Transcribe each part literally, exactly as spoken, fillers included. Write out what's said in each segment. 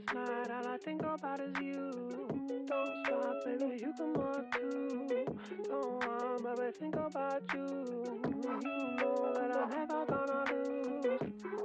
last night, all I think about is you. Don't stop, baby, you can walk too. Go on, baby, think about you. You know that I'm never gonna lose.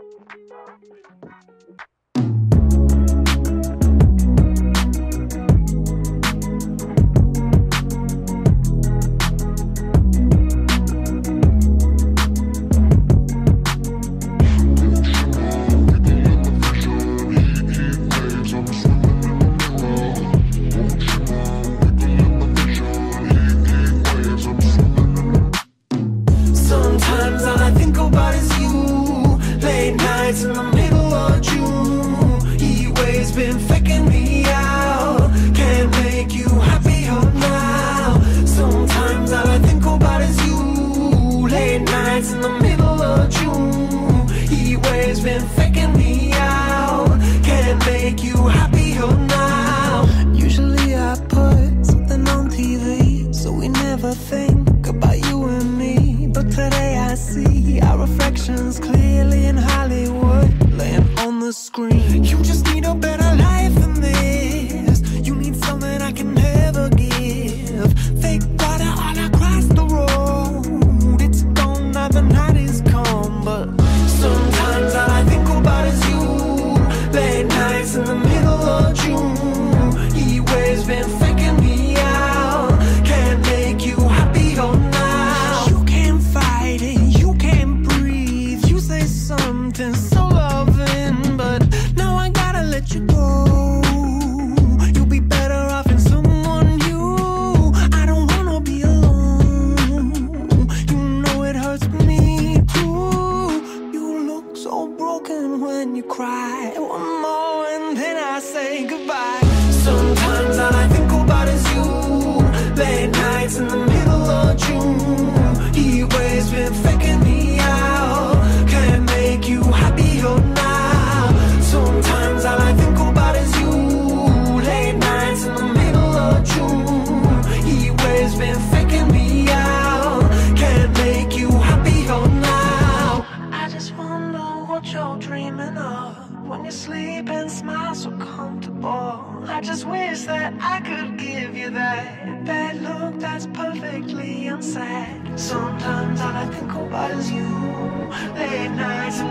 Sometimes all I think about is you. Late nights in the middle of June. Heat waves been faking me out. Can't make you happier now. Sometimes all I think about is you. Late nights in the middle of June. Heat waves been faking me out. Can't make you happier now. Usually I put something on T V, so we never think about you and me. But today I see our reflections clearly in Hollywood, laying on the screen. You just need a better life than this. You need something I can never give. Fake water all across the road. It's gone now, the night is come. But sometimes all I think about is you. Late nights in the middle of June. Heat waves been faking me out. Can't make you happier now. You can't fight it, you can't breathe. You say something so loving, but now I gotta let you go. You'll be better off in someone new. I don't wanna be alone. You know it hurts me too. You look so broken when you cry. One more and then I say goodbye. Sometimes all I think about is you. Late nights in the middle of June. Heat waves been faking me out. Can't make you happier now. Sometimes all I think about is you. Late nights in the middle of June. Heat waves been faking me out. Can't make you happier now. I just wonder what you're dreaming of when you sleep and smile so comfortable. I just wish that I could give you that that look that's perfectly unsaid. Sometimes all I think about is you. Late nights in